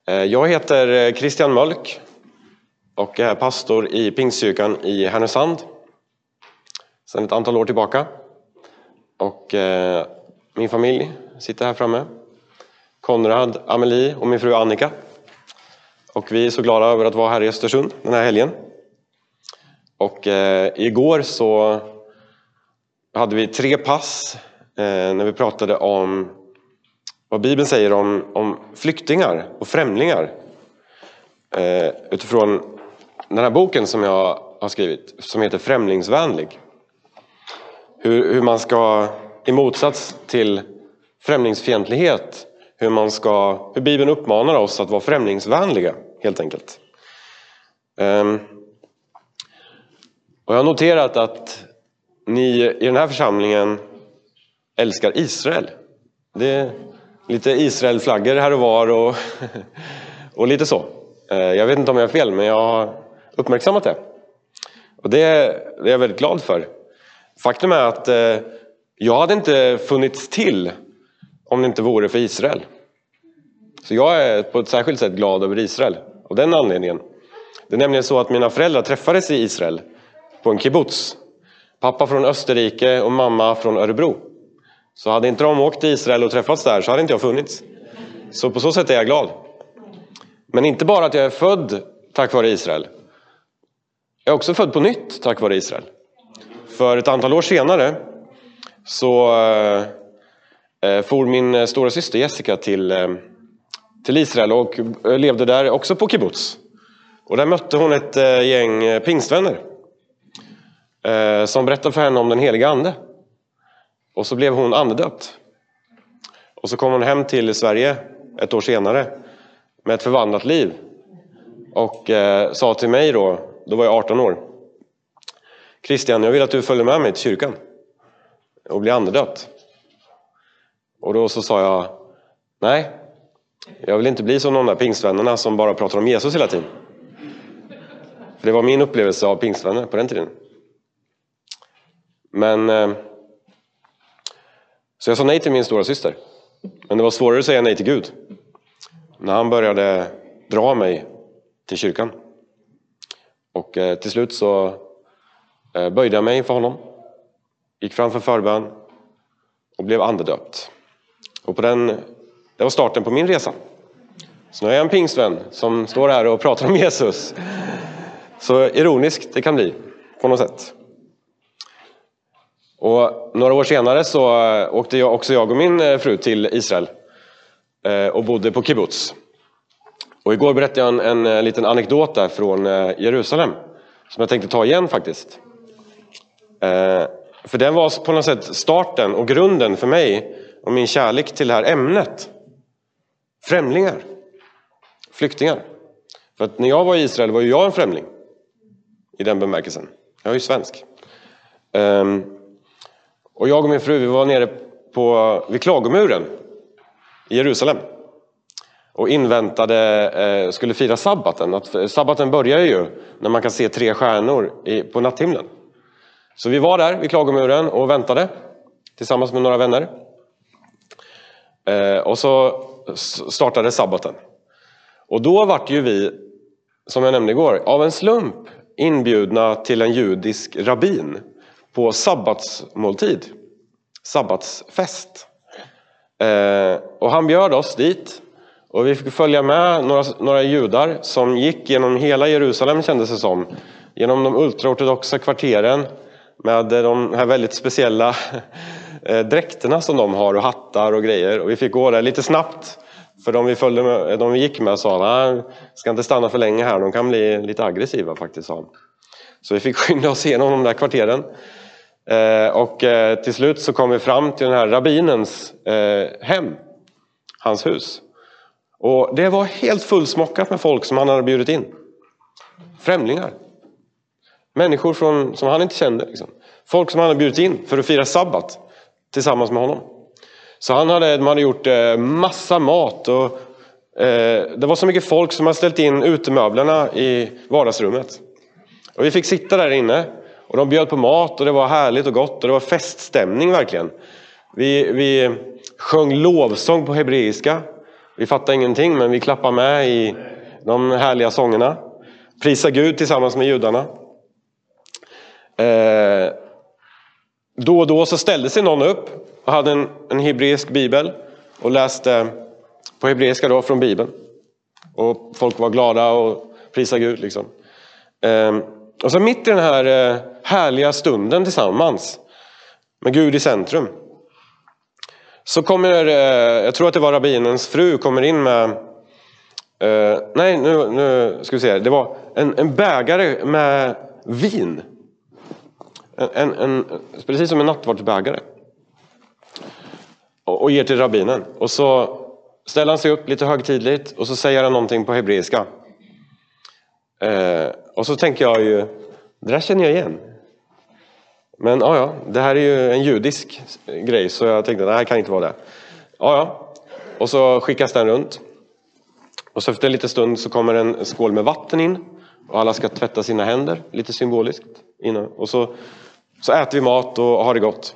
Jag heter Christian Mölk och är pastor i Pingstkyrkan i Härnösand sedan ett antal år tillbaka. Och min familj sitter här framme. Konrad, Amelie och min fru Annika. Och vi är så glada över att vara här i Östersund den här helgen. Och igår så hade vi 3 pass när vi pratade om vad Bibeln säger om flyktingar och främlingar. Utifrån den här boken som jag har skrivit som heter Främlingsvänlig. Hur man ska, i motsats till främlingsfientlighet, hur Bibeln uppmanar oss att vara främlingsvänliga helt enkelt. Och jag har noterat att ni i den här församlingen älskar Israel. Det är lite Israelflaggor här och var och lite så. Jag vet inte om jag har fel, men jag har uppmärksammat det. Och det är jag väldigt glad för. Faktum är att jag hade inte funnits till om det inte vore för Israel. Så jag är på ett särskilt sätt glad över Israel. Av den anledningen. Det är nämligen så att mina föräldrar träffades i Israel på en kibbutz. Pappa från Österrike och mamma från Örebro. Så hade inte de åkt till Israel och träffats där så hade inte jag funnits. Så på så sätt är jag glad. Men inte bara att jag är född tack vare Israel. Jag är också född på nytt tack vare Israel. För ett antal år senare så for min stora syster Jessica till Israel och levde där också på kibbutz. Och där mötte hon ett gäng pingstvänner som berättade för henne om den heliga ande. Och så blev hon andedöpt. Och så kom hon hem till Sverige ett år senare med ett förvandlat liv. Och sa till mig då var jag 18 år. Christian, jag vill att du följer med mig till kyrkan och blir andedöpt. Och då så sa jag, nej, jag vill inte bli som de där pingstvännerna som bara pratar om Jesus hela tiden. För det var min upplevelse av pingstvänner på den tiden. Men så jag sa nej till min stora syster. Men det var svårare att säga nej till Gud. När han började dra mig till kyrkan. Och till slut så böjde jag mig för honom. Gick fram för förbön. Och blev andedöpt. Och det var starten på min resa. Så nu är jag en pingstvän som står här och pratar om Jesus. Så ironiskt det kan bli på något sätt. Och några år senare så åkte jag och min fru till Israel. Och bodde på kibbutz. Och igår berättade jag en liten anekdot där från Jerusalem. Som jag tänkte ta igen faktiskt. För den var på något sätt starten och grunden för mig. Och min kärlek till det här ämnet. Främlingar. Flyktingar. För att när jag var i Israel var ju jag en främling. I den bemärkelsen. Jag är ju svensk. Och jag och min fru vi var nere vid Klagomuren. I Jerusalem. Och skulle fira sabbaten. Sabbaten börjar ju när man kan se 3 stjärnor på natthimlen. Så vi var där vid Klagomuren och väntade. Tillsammans med några vänner. Och så startade sabbaten. Och då var ju vi, som jag nämnde igår, av en slump inbjudna till en judisk rabbin. På sabbatsmåltid. Sabbatsfest. Och han bjöd oss dit. Och vi fick följa med några judar som gick genom hela Jerusalem kändes det som. Genom de ultraortodoxa kvarteren. Med de här väldigt speciella dräkterna som de har och hattar och grejer. Och vi fick gå där lite snabbt. För de vi gick med sa nej, ska inte stanna för länge här. De kan bli lite aggressiva faktiskt, sa han. Så vi fick skynda oss igenom de där kvarteren. Och till slut så kom vi fram till den här rabbinens hem. Hans hus. Och det var helt fullsmockat med folk som han hade bjudit in. Främlingar. Människor som han inte kände. Liksom. Folk som han hade bjudit in för att fira sabbat. Tillsammans med honom. Så de hade gjort massa mat. Och det var så mycket folk som hade ställt in utemöblerna i vardagsrummet. Och vi fick sitta där inne. Och de bjöd på mat och det var härligt och gott. Och det var feststämning verkligen. Vi sjöng lovsång på hebreiska. Vi fattar ingenting, men vi klappar med i de härliga sångerna. Prisa Gud tillsammans med judarna. Då och då så ställde sig någon upp och hade en hebreisk bibel och läste på hebreiska då från bibeln. Och folk var glada och prisa Gud liksom. Och så mitt i den här härliga stunden tillsammans med Gud i centrum, så kommer, jag tror att det var rabbinens fru, kommer in med nu ska vi se, det var en bägare med vin. Precis som en nattvardsbägare. Och ger till rabbinen. Och så ställer han sig upp lite högtidligt och så säger han någonting på hebreiska. Och så tänker jag ju, det där känner jag igen. Men ja, det här är ju en judisk grej, så jag tänkte, det här kan inte vara det. Ja. Och så skickas den runt. Och så efter en liten stund så kommer en skål med vatten in. Och alla ska tvätta sina händer, lite symboliskt. Innan. Och så äter vi mat och har det gott.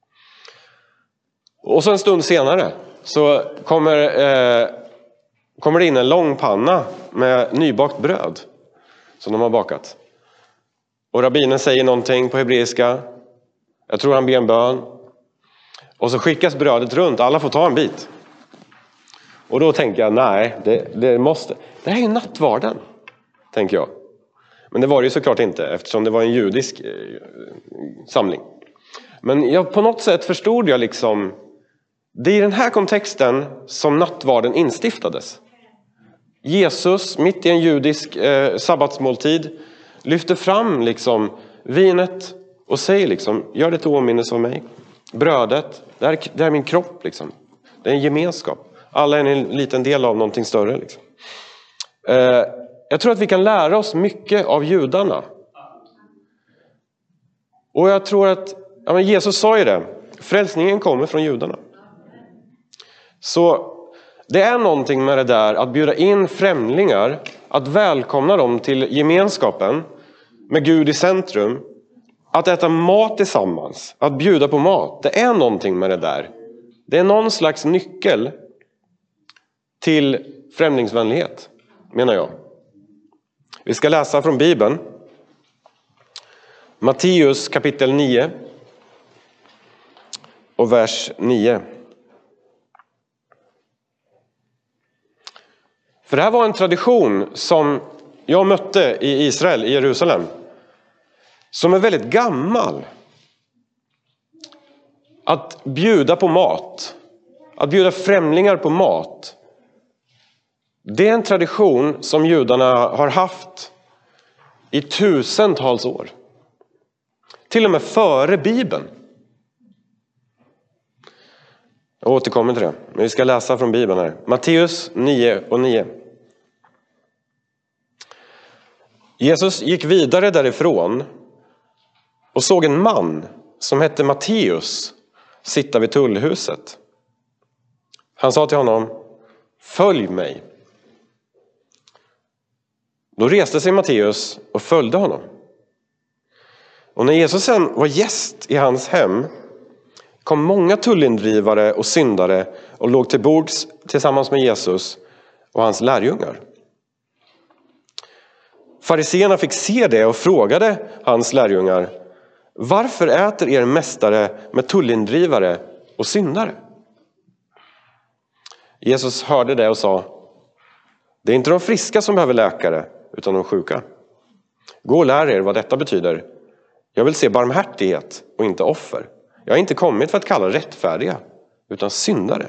Och så en stund senare så kommer det in en lång panna med nybakt bröd som de har bakat. Och rabbinen säger någonting på hebreiska. Jag tror han ber en bön. Och så skickas brödet runt. Alla får ta en bit. Och då tänker jag, nej, det måste. Det här är ju nattvarden, tänker jag. Men det var det ju såklart inte, eftersom det var en judisk samling. Men på något sätt förstod jag liksom, det är i den här kontexten som nattvarden instiftades. Jesus, mitt i en judisk sabbatsmåltid, lyfter fram liksom vinet och säger liksom, gör det till åminnelse av mig. Brödet, det här är min kropp liksom. Det är en gemenskap. Alla är en liten del av någonting större liksom. Jag tror att vi kan lära oss mycket av judarna. Och jag tror att, Jesus sa ju det, frälsningen kommer från judarna. Så det är någonting med det där att bjuda in främlingar, att välkomna dem till gemenskapen med Gud i centrum, att äta mat tillsammans, att bjuda på mat. Det är någonting med det där. Det är någon slags nyckel till främlingsvänlighet, menar jag. Vi ska läsa från Bibeln. Matteus kapitel 9 och vers 9. För det här var en tradition som jag mötte i Israel, i Jerusalem, som är väldigt gammal. Att bjuda på mat, att bjuda främlingar på mat, det är en tradition som judarna har haft i tusentals år. Till och med före Bibeln. Jag återkommer till det. Men vi ska läsa från Bibeln här. Matteus 9 och 9. Jesus gick vidare därifrån och såg en man som hette Matteus sitta vid tullhuset. Han sa till honom, följ mig. Då reste sig Matteus och följde honom. Och när Jesus sen var gäst i hans hem kom många tullindrivare och syndare och låg till bords tillsammans med Jesus och hans lärjungar. Fariseerna fick se det och frågade hans lärjungar, varför äter er mästare med tullindrivare och syndare? Jesus hörde det och sa, det är inte de friska som behöver läkare utan de sjuka. Gå och lär er vad detta betyder. Jag vill se barmhärtighet och inte offer. Jag har inte kommit för att kalla rättfärdiga utan syndare.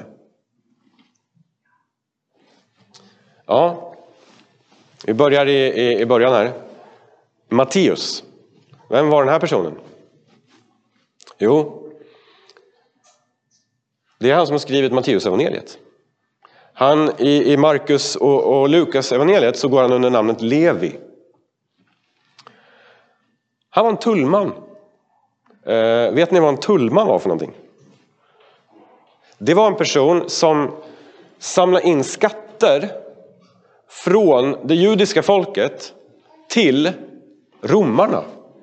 Ja, vi börjar i början här. Matteus. Vem var den här personen? Jo, det är han som har skrivit Matteus evangeliet. Han i Markus och Lukas evangeliet så går han under namnet Levi. Han var en tullman. Vet ni vad en tullman var för någonting? Det var en person som samlade in skatter från det judiska folket till romarna.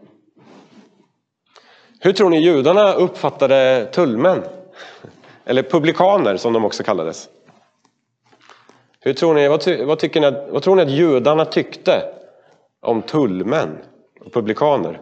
Hur tror ni judarna uppfattade tullmän? Eller publikaner som de också kallades. Vad tror ni att judarna tyckte om tullmän och publikaner?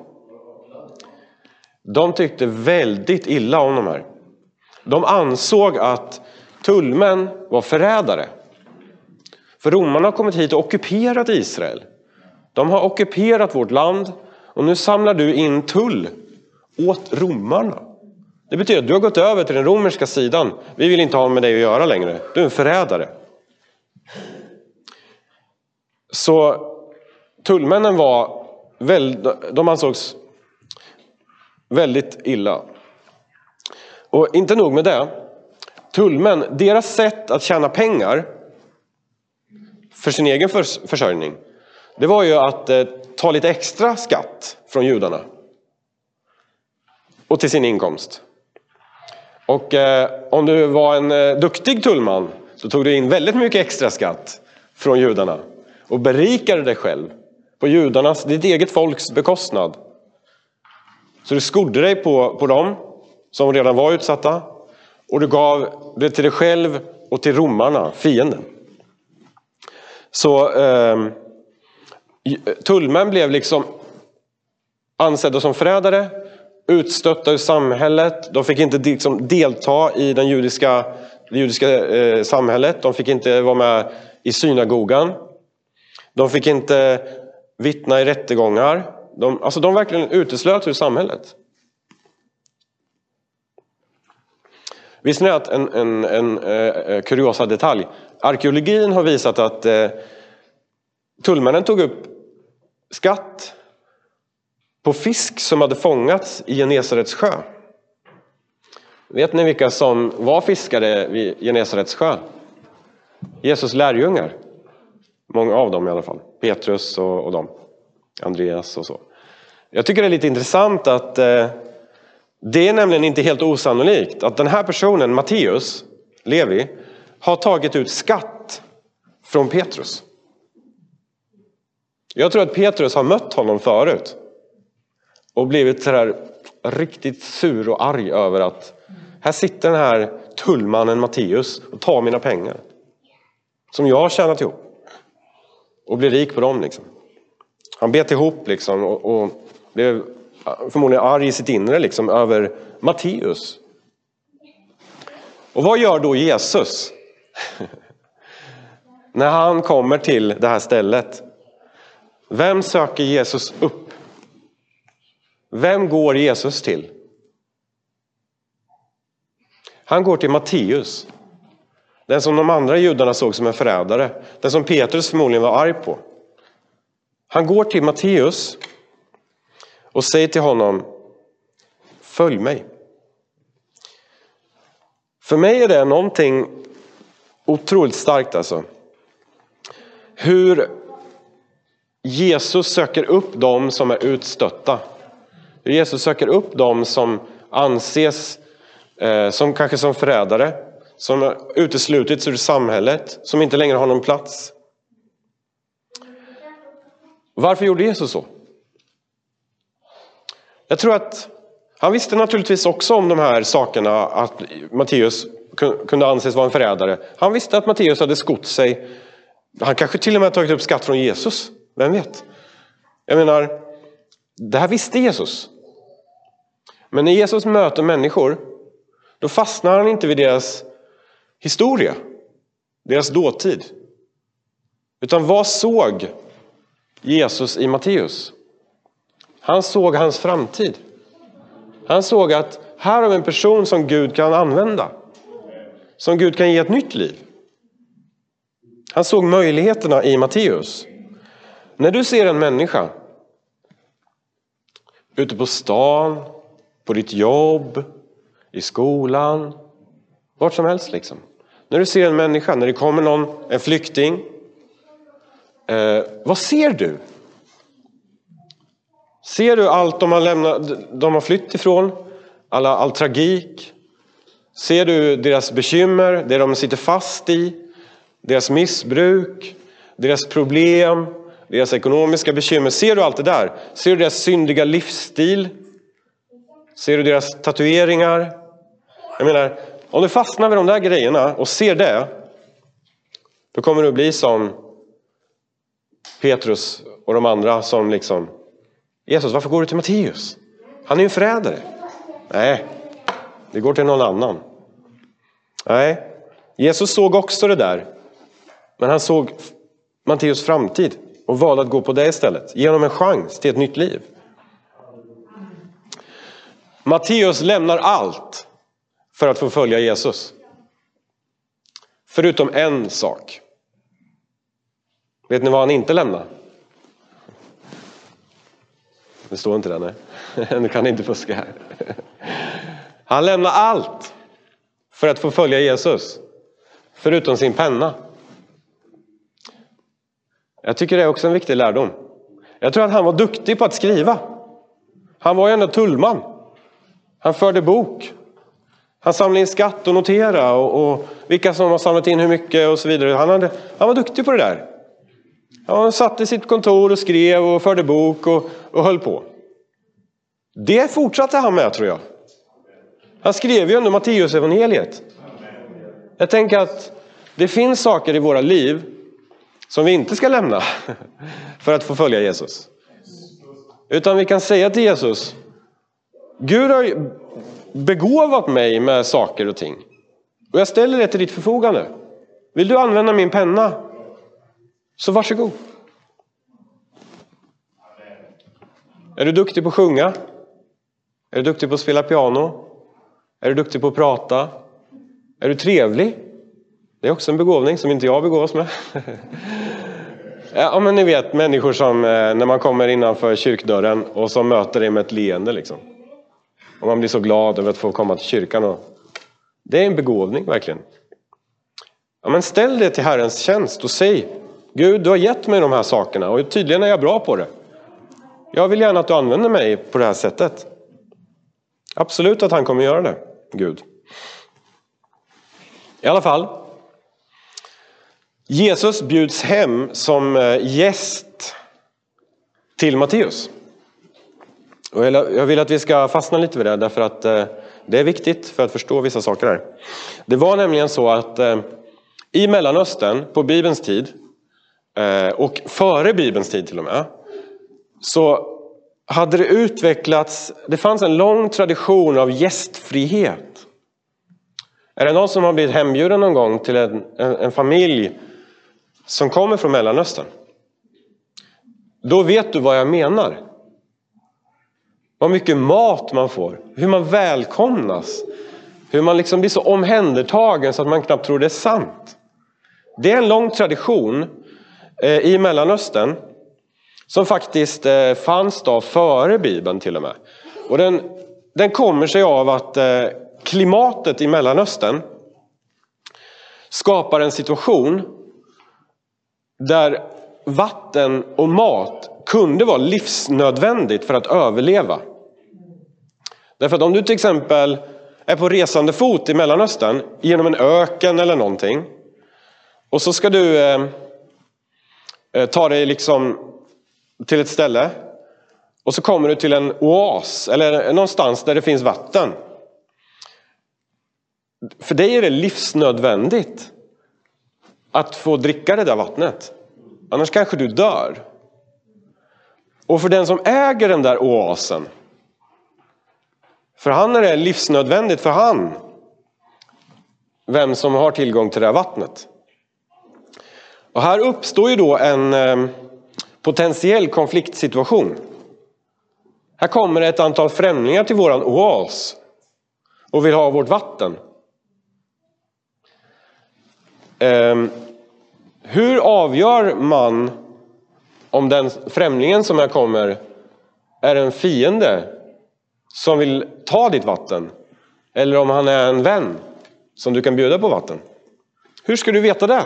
De tyckte väldigt illa om de här. De ansåg att tullmän var förrädare. För romarna har kommit hit och ockuperat Israel. De har ockuperat vårt land och nu samlar du in tull åt romarna. Det betyder att du har gått över till den romerska sidan. Vi vill inte ha med dig att göra längre. Du är en förrädare. Så tullmännen de ansågs väldigt illa. Och inte nog med det. Tullmän, deras sätt att tjäna pengar för sin egen försörjning, det var ju att ta lite extra skatt från judarna och till sin inkomst. Och om du var en duktig tullman så tog du in väldigt mycket extra skatt från judarna och berikade dig själv på ditt eget folks bekostnad. Så du skodde dig på dem som redan var utsatta och du gav det till dig själv och till romarna, fienden. Så tullmän blev liksom ansedda som förrädare, utstötta ur samhället. De fick inte liksom delta i det judiska samhället. De fick inte vara med i synagogan. De fick inte vittna i rättegångar. De verkligen uteslöt ur samhället. Visste ni att en kuriosa detalj? Arkeologin har visat att tullmännen tog upp skatt på fisk som hade fångats i Genesarets sjö. Vet ni vilka som var fiskare vid Genesarets sjö? Jesus lärjungar. Många av dem i alla fall. Petrus och dem. Andreas och så. Jag tycker det är lite intressant att det är nämligen inte helt osannolikt att den här personen, Matteus, Levi, har tagit ut skatt från Petrus. Jag tror att Petrus har mött honom förut och blivit så här riktigt sur och arg över att här sitter den här tullmannen Matteus och tar mina pengar som jag har tjänat ihop och blir rik på dem liksom. Han bet ihop liksom och blev förmodligen arg i sitt inre liksom över Matteus. Och vad gör då Jesus när han kommer till det här stället? Vem söker Jesus upp? Vem går Jesus till? Han går till Matteus. Den som de andra judarna såg som en förrädare. Den som Petrus förmodligen var arg på. Han går till Matteus och säger till honom: följ mig. För mig är det någonting otroligt starkt alltså. Hur Jesus söker upp dem som är utstötta. Hur Jesus söker upp dem som anses som kanske som förrädare. Som har uteslutits ur samhället. Som inte längre har någon plats. Varför gjorde Jesus så? Jag tror att han visste naturligtvis också om de här sakerna. Att Matteus kunde anses vara en förrädare. Han visste att Matteus hade skott sig. Han kanske till och med tagit upp skatt från Jesus. Vem vet? Jag menar, det här visste Jesus. Men när Jesus möter människor, då fastnar han inte vid deras historia. Deras dåtid. Utan vad såg Jesus i Matteus? Han såg hans framtid. Han såg att här har vi en person som Gud kan använda. Som Gud kan ge ett nytt liv. Han såg möjligheterna i Matteus. När du ser en människa ute på stan, på ditt jobb, i skolan, vart som helst liksom. När du ser en människa, när det kommer en flykting, vad ser du? Ser du allt de har flytt ifrån? All tragik? Ser du deras bekymmer, det de sitter fast i? Deras missbruk? Deras problem? Deras ekonomiska bekymmer? Ser du allt det där? Ser du deras syndiga livsstil? Ser du deras tatueringar? Jag menar, om du fastnar vid de där grejerna och ser det, Då kommer det att bli som Petrus och de andra som liksom: Jesus, varför går du till Matteus? Han är ju en förrädare. Nej, det går till någon annan. Nej, Jesus såg också det där. Men han såg Matteus framtid och valde att gå på det istället. Ge honom en chans till ett nytt liv. Matteus lämnar allt för att få följa Jesus. Förutom en sak. Vet ni vad han inte lämnar? Det står inte där, nej. Nu kan inte fuska här. Han lämnar allt för att få följa Jesus. Förutom sin penna. Jag tycker det är också en viktig lärdom. Jag tror att han var duktig på att skriva. Han var ju ändå tullman. Han förde bok. Han samlade in skatt och notera och vilka som har samlat in hur mycket och så vidare. Han var duktig på det där. Han satt i sitt kontor och skrev och förde bok och höll på. Det fortsatte han med, tror jag. Han skrev ju under Matteus evangeliet. Jag tänker att det finns saker i våra liv som vi inte ska lämna för att få följa Jesus. Utan vi kan säga till Jesus: Gud har begåvat mig med saker och ting. Och jag ställer det till ditt förfogande. Vill du använda min penna? Så varsågod. Är du duktig på att sjunga? Är du duktig på att spela piano? Är du duktig på att prata? Är du trevlig? Det är också en begåvning som inte jag begåvas med. Ja, men ni vet, människor som när man kommer innanför kyrkdörren och som möter dig med ett leende liksom. Och man blir så glad över att få komma till kyrkan. Det är en begåvning verkligen. Ja, men ställ det till Herrens tjänst och säg: Gud, du har gett mig de här sakerna och tydligen är jag bra på det. Jag vill gärna att du använder mig på det här sättet. Absolut att han kommer göra det, Gud. I alla fall. Jesus bjuds hem som gäst till Matteus. Och jag vill att vi ska fastna lite vid det, därför att det är viktigt för att förstå vissa saker här. Det var nämligen så att i Mellanöstern på Bibelns tid och före Bibelns tid till och med, så hade det utvecklats, det fanns en lång tradition av gästfrihet. Är det någon som har blivit hembjuden någon gång till en familj som kommer från Mellanöstern? Då vet du vad jag menar. Vad mycket mat man får. Hur man välkomnas. Hur man liksom blir så omhändertagen så att man knappt tror det är sant. Det är en lång tradition i Mellanöstern som faktiskt fanns då före Bibeln till och med. Och den kommer sig av att klimatet i Mellanöstern skapar en situation där vatten och mat kunde vara livsnödvändigt för att överleva. Därför att om du till exempel är på resande fot i Mellanöstern genom en öken eller någonting, och så ska du ta dig liksom till ett ställe och så kommer du till en oas eller någonstans där det finns vatten. För dig är det livsnödvändigt att få dricka det där vattnet. Annars kanske du dör. Och för den som äger den där oasen, för han är det livsnödvändigt för han vem som har tillgång till det här vattnet. Och här uppstår ju då en potentiell konfliktsituation. Här kommer ett antal främlingar till våran oas och vill ha vårt vatten. Hur avgör man om den främlingen som här kommer är en fiende som vill ta ditt vatten, eller om han är en vän som du kan bjuda på vatten? Hur ska du veta det?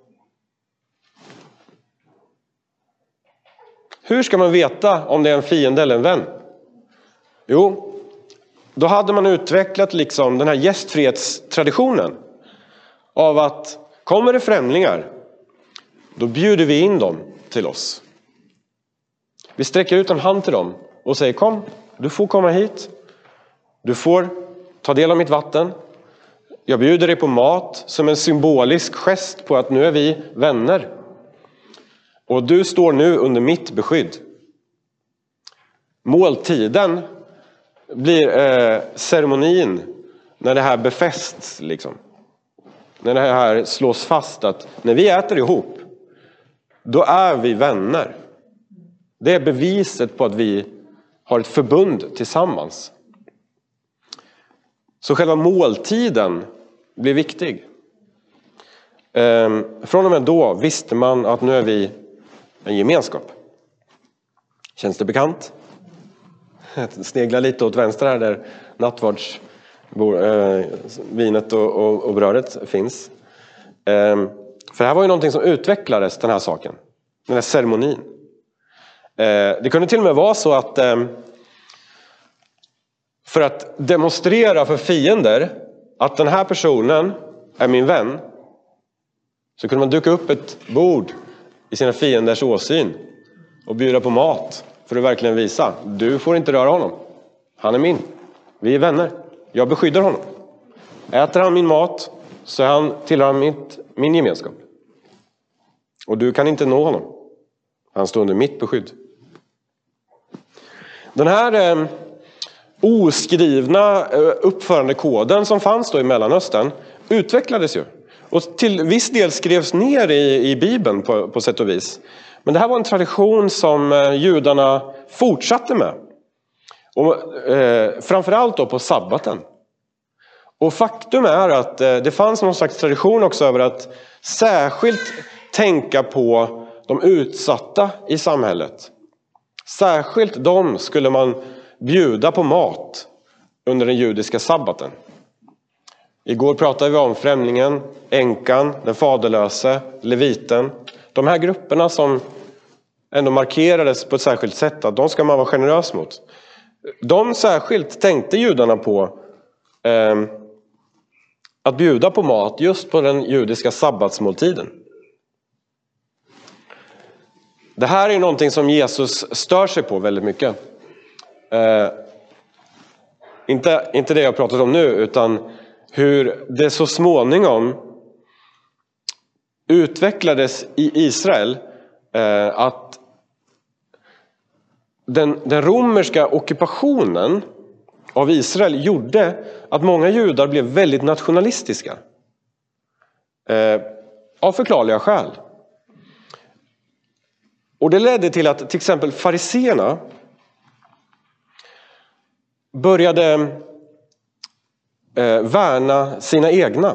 Hur ska man veta om det är en fiende eller en vän? Jo, då hade man utvecklat liksom den här gästfrihetstraditionen av att kommer det främlingar, då bjuder vi in dem till oss. Vi sträcker ut en hand till dem och säger: kom, du får komma hit. Du får ta del av mitt vatten. Jag bjuder dig på mat som en symbolisk gest på att nu är vi vänner. Och du står nu under mitt beskydd. Måltiden blir ceremonin när det här befästs. Liksom. När det här slås fast att när vi äter ihop, då är vi vänner. Det är beviset på att vi har ett förbund tillsammans. Så själva måltiden blir viktig. Från och med då visste man att nu är vi en gemenskap. Känns det bekant? Snegla lite åt vänster här där nattvardsvinet och brödet finns. För det här var ju någonting som utvecklades, den här saken. Den här ceremonin. Det kunde till och med vara så att för att demonstrera för fiender att den här personen är min vän, så kunde man duka upp ett bord i sina fienders åsyn och bjuda på mat för att verkligen visa: du får inte röra honom. Han är min. Vi är vänner. Jag beskyddar honom. Äter han min mat så tillhör han min gemenskap. Och du kan inte nå honom. Han står under mitt beskydd. Den här oskrivna uppförandekoden som fanns då i Mellanöstern utvecklades ju. Och till viss del skrevs ner i Bibeln på sätt och vis. Men det här var en tradition som judarna fortsatte med. Och, framförallt då på sabbaten. Och faktum är att det fanns någon slags tradition också över att särskilt tänka på de utsatta i samhället. Särskilt dem skulle man bjuda på mat under den judiska sabbaten. Igår pratade vi om främlingen, änkan, den faderlöse, leviten. De här grupperna som ändå markerades på ett särskilt sätt, att de ska man vara generös mot. De särskilt tänkte judarna på att bjuda på mat just på den judiska sabbatsmåltiden. Det här är någonting som Jesus stör sig på väldigt mycket. Inte det jag pratat om nu, utan hur det så småningom utvecklades i Israel att den romerska ockupationen av Israel gjorde att många judar blev väldigt nationalistiska. Av förklarliga skäl. Och det ledde till att till exempel fariseerna började värna sina egna.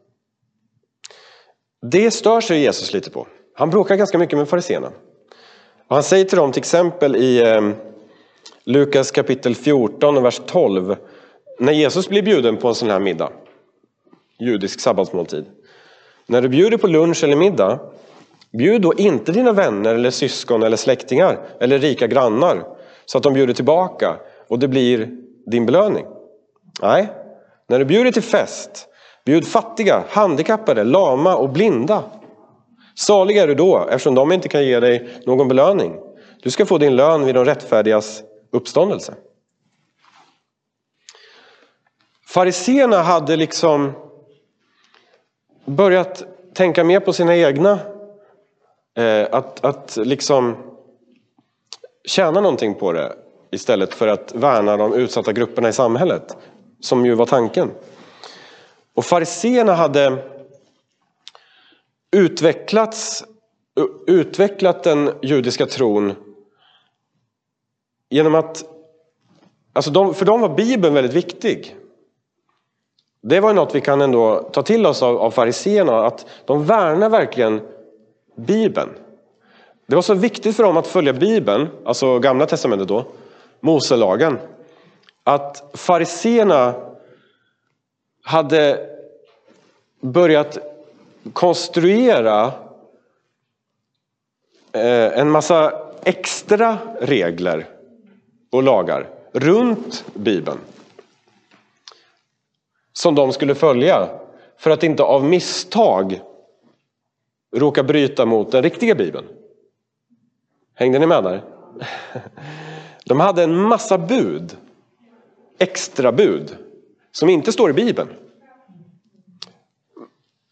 Det stör sig Jesus lite på. Han bråkar ganska mycket med fariseerna. Och han säger till dem till exempel i Lukas kapitel 14 och vers 12. När Jesus blir bjuden på en sån här middag. Judisk sabbatsmåltid. När du bjuder på lunch eller middag. Bjud då inte dina vänner eller syskon eller släktingar. Eller rika grannar. Så att de bjuder tillbaka. Och det blir din belöning. Nej. När du bjuder till fest. Bjud fattiga, handikappade, lama och blinda. Salig är du då, eftersom de inte kan ge dig någon belöning. Du ska få din lön vid de rättfärdigas uppståndelse. Fariseerna hade liksom börjat tänka mer på sina egna. Att liksom tjäna någonting på det. Istället för att värna de utsatta grupperna i samhället. Som ju var tanken. Och fariseerna hade utvecklat den judiska tron genom att, alltså för dem var Bibeln väldigt viktig. Det var något vi kan ändå ta till oss av fariseerna, att de värnar verkligen Bibeln. Det var så viktigt för dem att följa Bibeln, alltså Gamla testamentet då, Moselagen, att fariseerna hade börjat konstruera en massa extra regler och lagar runt Bibeln. Som de skulle följa för att inte av misstag råka bryta mot den riktiga Bibeln. Hängde ni med där? De hade en massa bud. Extra bud. Som inte står i Bibeln.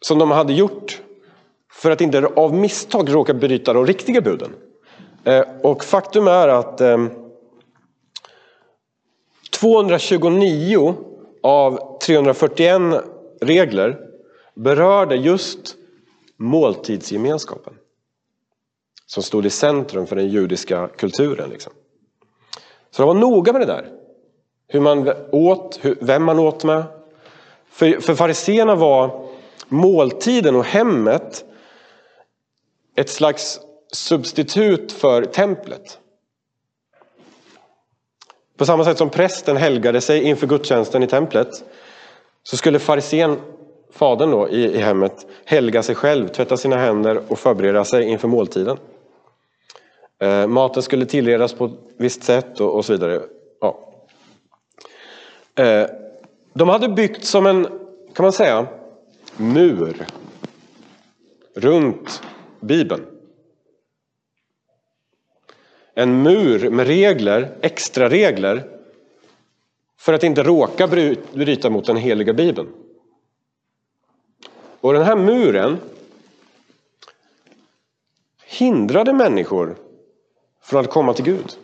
som de hade gjort för att inte av misstag råka bryta de riktiga buden. Och faktum är att 229 av 341 regler berörde just måltidsgemenskapen, som stod i centrum för den judiska kulturen. Liksom. Så de var noga med det där. Hur man åt, vem man åt med. För fariséerna var måltiden och hemmet ett slags substitut för templet. På samma sätt som prästen helgade sig inför gudstjänsten i templet, så skulle farisén, fadern då i hemmet, helga sig själv, tvätta sina händer och förbereda sig inför måltiden. Maten skulle tillredas på ett visst sätt och så vidare. Ja. De hade byggt som en, kan man säga, mur runt Bibeln. En mur med regler, extra regler, för att inte råka bryta mot den heliga Bibeln. Och den här muren hindrade människor från att komma till Gud.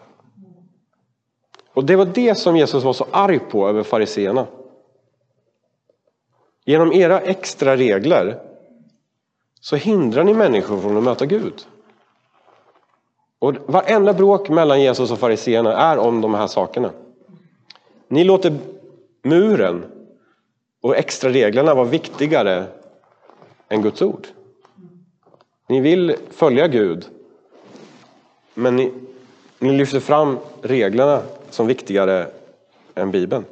Och det var det som Jesus var så arg på över fariséerna. Genom era extra regler så hindrar ni människor från att möta Gud. Och varenda bråk mellan Jesus och fariséerna är om de här sakerna. Ni låter muren och extra reglerna vara viktigare än Guds ord. Ni vill följa Gud, men ni lyfter fram reglerna som viktigare än Bibeln.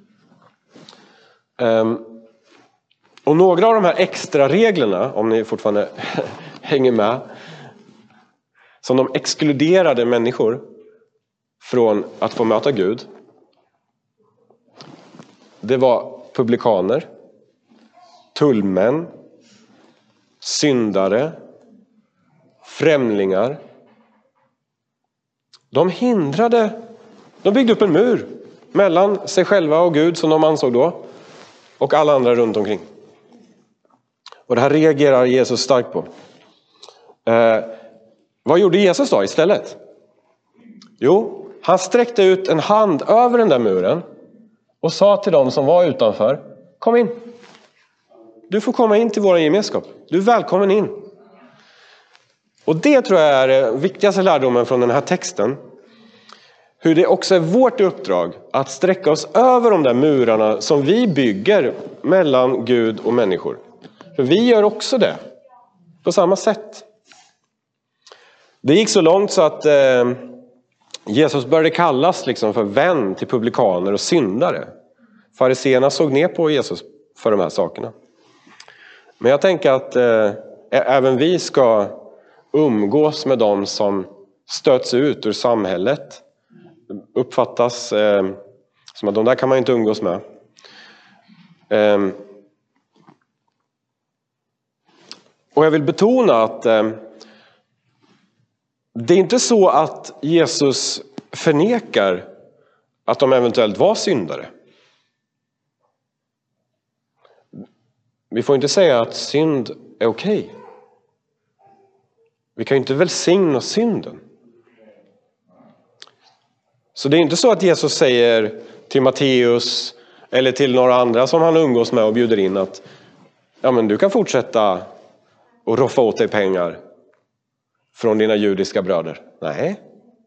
Och några av de här extra reglerna, om ni fortfarande hänger med, som de exkluderade människor från att få möta Gud, det var publikaner, tullmän, syndare, främlingar. De byggde upp en mur mellan sig själva och Gud, som de ansåg då, och alla andra runt omkring. Och det här reagerar Jesus starkt på. Vad gjorde Jesus då istället? Jo, han sträckte ut en hand över den där muren och sa till dem som var utanför: kom in. Du får komma in till vår gemenskap. Du är välkommen in. Och det tror jag är den viktigaste lärdomen från den här texten. Hur det också är vårt uppdrag att sträcka oss över de där murarna som vi bygger mellan Gud och människor. För vi gör också det på samma sätt. Det gick så långt så att Jesus började kallas liksom för vän till publikaner och syndare. Fariséerna såg ner på Jesus för de här sakerna. Men jag tänker att även vi ska umgås med dem som stöts ut ur samhället. Uppfattas som att de där kan man inte umgås med. Och jag vill betona att det är inte så att Jesus förnekar att de eventuellt var syndare. Vi får inte säga att synd är okej. Vi kan ju inte välsigna synden. Så det är inte så att Jesus säger till Matteus eller till några andra som han umgås med och bjuder in att ja, men du kan fortsätta och roffa åt dig pengar från dina judiska bröder. Nej.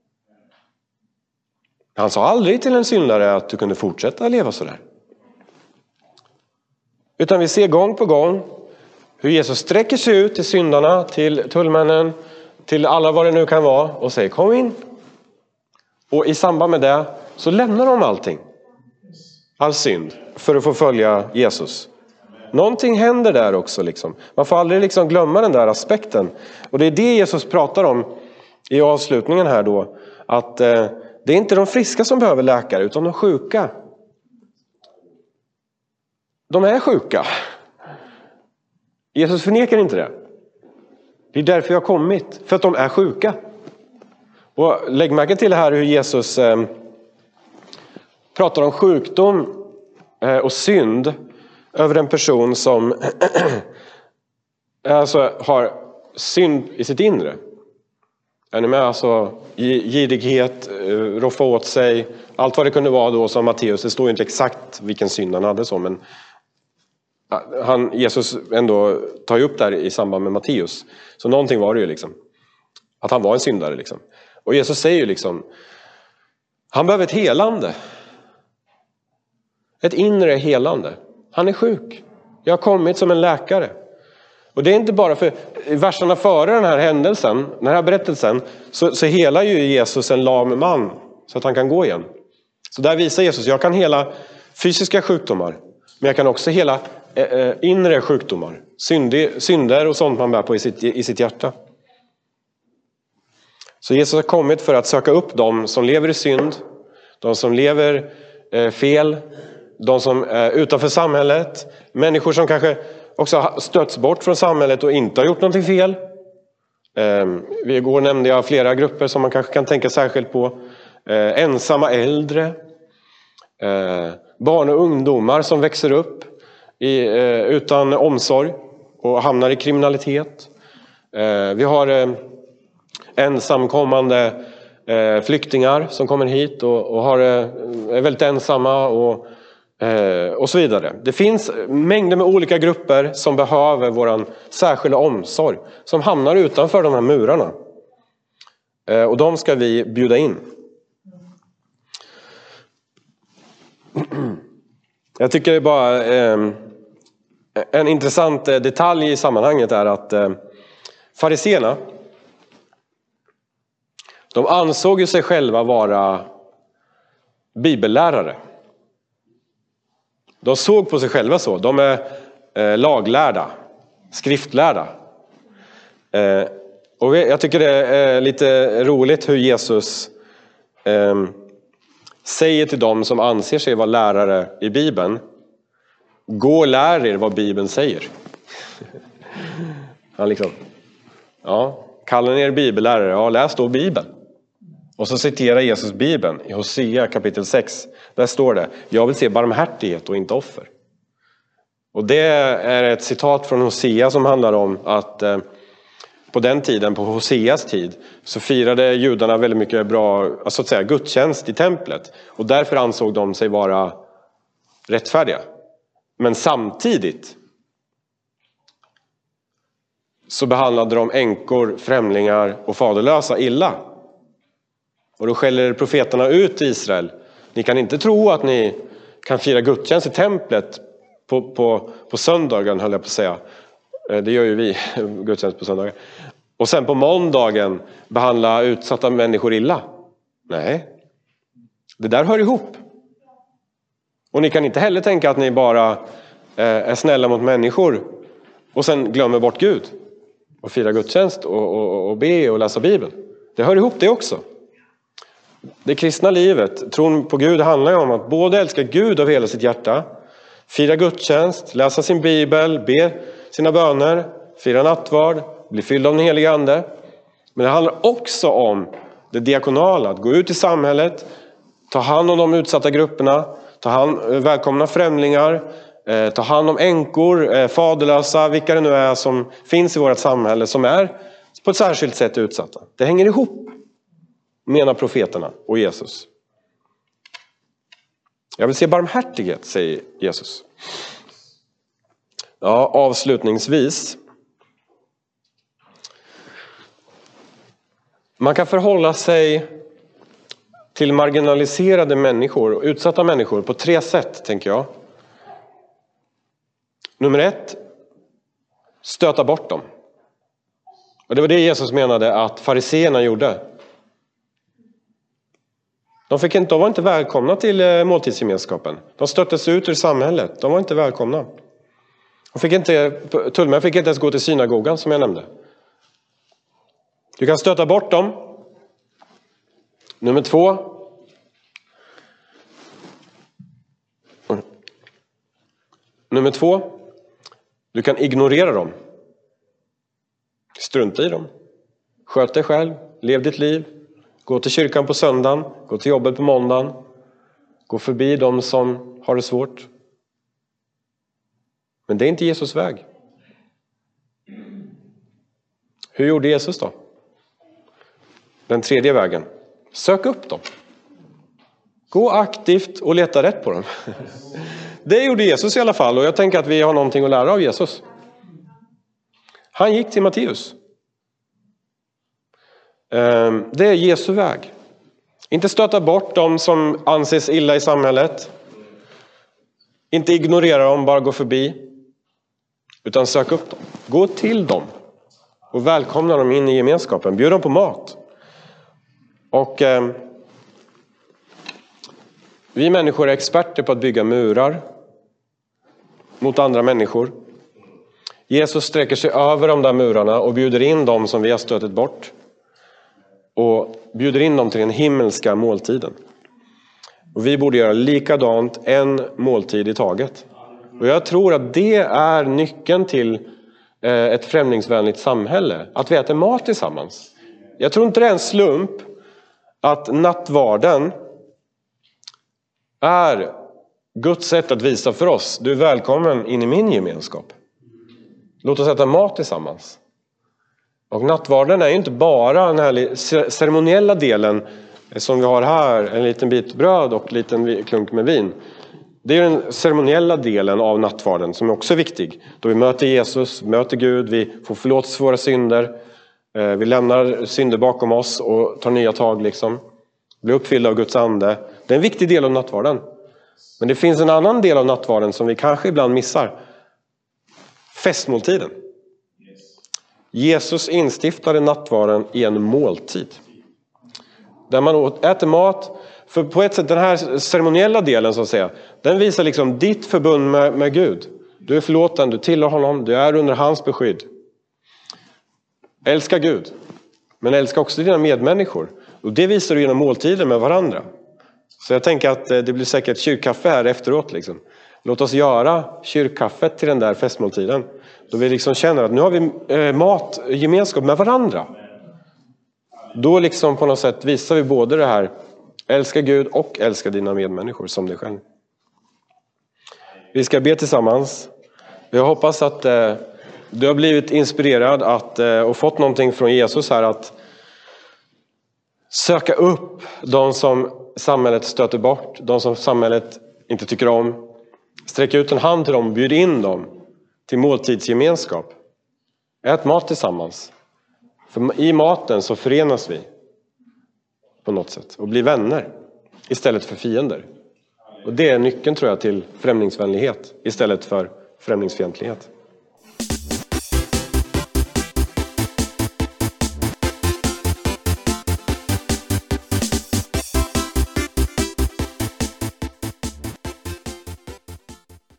Han sa aldrig till en syndare att du kunde fortsätta leva så där. Utan vi ser gång på gång hur Jesus sträcker sig ut till syndarna, till tullmännen, till alla vad det nu kan vara och säger kom in. Och i samband med det så lämnar de allting. All synd för att få följa Jesus. Någonting händer där också liksom. Man får aldrig liksom glömma den där aspekten. Och det är det Jesus pratar om i avslutningen här då. Att det är inte de friska som behöver läkare utan de sjuka. De är sjuka. Jesus förnekar inte det. Det är därför jag har kommit. För att de är sjuka. Och lägg märke till här hur Jesus pratar om sjukdom och synd över en person som alltså har synd i sitt inre. Är ni med? Alltså girighet, roffa åt sig, allt vad det kunde vara då som Matteus. Det står inte exakt vilken synd han hade så, men Jesus ändå tar ju upp där i samband med Matteus. Så någonting var det ju liksom. Att han var en syndare liksom. Och Jesus säger ju liksom, han behöver ett helande. Ett inre helande. Han är sjuk. Jag har kommit som en läkare. Och det är inte bara för verserna före den här händelsen, den här berättelsen, så helar ju Jesus en lam man så att han kan gå igen. Så där visar Jesus, jag kan hela fysiska sjukdomar, men jag kan också hela inre sjukdomar. Synder och sånt man bär på i sitt hjärta. Så Jesus har kommit för att söka upp dem som lever i synd, de som lever fel, de som är utanför samhället, människor som kanske också har stötts bort från samhället och inte har gjort någonting fel. Igår nämnde jag flera grupper som man kanske kan tänka särskilt på. Ensamma äldre, barn och ungdomar som växer upp utan omsorg och hamnar i kriminalitet. Vi har ensamkommande flyktingar som kommer hit och är väldigt ensamma och så vidare. Det finns mängder med olika grupper som behöver våran särskilda omsorg, som hamnar utanför de här murarna. Och de ska vi bjuda in. Jag tycker det är bara en intressant detalj i sammanhanget är att fariséerna, de ansåg ju sig själva vara bibellärare. De såg på sig själva så. De är laglärda, skriftlärda. Och jag tycker det är lite roligt hur Jesus säger till dem som anser sig vara lärare i Bibeln: gå och lär er vad Bibeln säger. Han liksom, ja, kallar ni er bibellärare? Ja, läs då Bibeln. Och så citerar Jesus Bibeln i Hosea kapitel 6. Där står det: jag vill se barmhärtighet och inte offer. Och det är ett citat från Hosea som handlar om att på den tiden, på Hoseas tid, så firade judarna väldigt mycket bra, så att säga, gudstjänst i templet. Och därför ansåg de sig vara rättfärdiga. Men samtidigt så behandlade de änkor, främlingar och faderlösa illa. Och då skäller profeterna ut Israel: ni kan inte tro att ni kan fira gudstjänst i templet på söndagen, höll jag på att säga. Det gör ju vi, gudstjänst på söndagen. Och sen på måndagen behandla utsatta människor illa. Nej, det där hör ihop. Och ni kan inte heller tänka att ni bara är snälla mot människor och sen glömmer bort Gud och fira gudstjänst och be och läsa Bibeln. Det hör ihop det också. Det kristna livet, tron på Gud, handlar ju om att både älska Gud av hela sitt hjärta, fira gudstjänst, läsa sin bibel, be sina böner, fira nattvard, bli fylld av den helige ande. Men det handlar också om det diakonala, att gå ut i samhället, ta hand om de utsatta grupperna, välkomna främlingar, ta hand om änkor, faderlösa, vilka det nu är som finns i vårt samhälle som är på ett särskilt sätt utsatta. Det hänger ihop, menar profeterna och Jesus. Jag vill se barmhärtighet, säger Jesus. Ja, avslutningsvis. Man kan förhålla sig till marginaliserade människor och utsatta människor på 3 sätt, tänker jag. Nummer 1, stöta bort dem. Och det var det Jesus menade att fariséerna gjorde. De var inte välkomna till måltidsgemenskapen. De stöttes ut ur samhället. De var inte välkomna. Tullmän fick inte ens gå till synagogan, som jag nämnde. Du kan stöta bort dem. Nummer 2. Du kan ignorera dem. Strunta i dem. Sköt dig själv. Lev ditt liv. Gå till kyrkan på söndagen. Gå till jobbet på måndagen. Gå förbi dem som har det svårt. Men det är inte Jesus väg. Hur gjorde Jesus då? Den tredje vägen. Sök upp dem. Gå aktivt och leta rätt på dem. Det gjorde Jesus i alla fall, och jag tänker att vi har någonting att lära av Jesus. Han gick till Matteus. Det är Jesu väg. Inte stöta bort dem som anses illa i samhället. Inte ignorera dem, bara gå förbi. Utan sök upp dem. Gå till dem. Och välkomna dem in i gemenskapen. Bjud dem på mat. Och vi människor är experter på att bygga murar mot andra människor. Jesus sträcker sig över de där murarna och bjuder in dem som vi har stötit bort. Och bjuder in dem till den himmelska måltiden. Och vi borde göra likadant, en måltid i taget. Och jag tror att det är nyckeln till ett främlingsvänligt samhälle. Att vi äter mat tillsammans. Jag tror inte det är en slump att nattvarden är Guds sätt att visa för oss: du är välkommen in i min gemenskap. Låt oss äta mat tillsammans. Och nattvarden är ju inte bara den här ceremoniella delen som vi har här, en liten bit bröd och en liten klunk med vin. Det är den ceremoniella delen av nattvarden som är också viktig. Då vi möter Jesus, möter Gud, vi får förlåtelse för våra synder. Vi lämnar synder bakom oss och tar nya tag liksom. Blir uppfyllda av Guds ande. Det är en viktig del av nattvarden. Men det finns en annan del av nattvarden som vi kanske ibland missar. Festmåltiden. Jesus instiftade nattvarden i en måltid. Där man äter mat. För på ett sätt, den här ceremoniella delen så att säga, den visar liksom ditt förbund med Gud. Du är förlåten, du tillhör honom, du är under hans beskydd. Älska Gud, men älska också dina medmänniskor. Och det visar du genom måltider med varandra. Så jag tänker att det blir säkert kyrkkaffe här efteråt liksom. Låt oss göra kyrkkaffet till den där festmåltiden. Då vi liksom känner att nu har vi mat, gemenskap med varandra. Då liksom på något sätt visar vi både det här: älska Gud och älska dina medmänniskor som dig själv. Vi ska be tillsammans. Jag hoppas att du har blivit inspirerad och fått någonting från Jesus här, att söka upp de som samhället stöter bort, de som samhället inte tycker om. Sträck ut en hand till dem och bjud in dem till måltidsgemenskap. Ät mat tillsammans. För i maten så förenas vi på något sätt och blir vänner istället för fiender. Och det är nyckeln tror jag till främlingsvänlighet istället för främlingsfientlighet.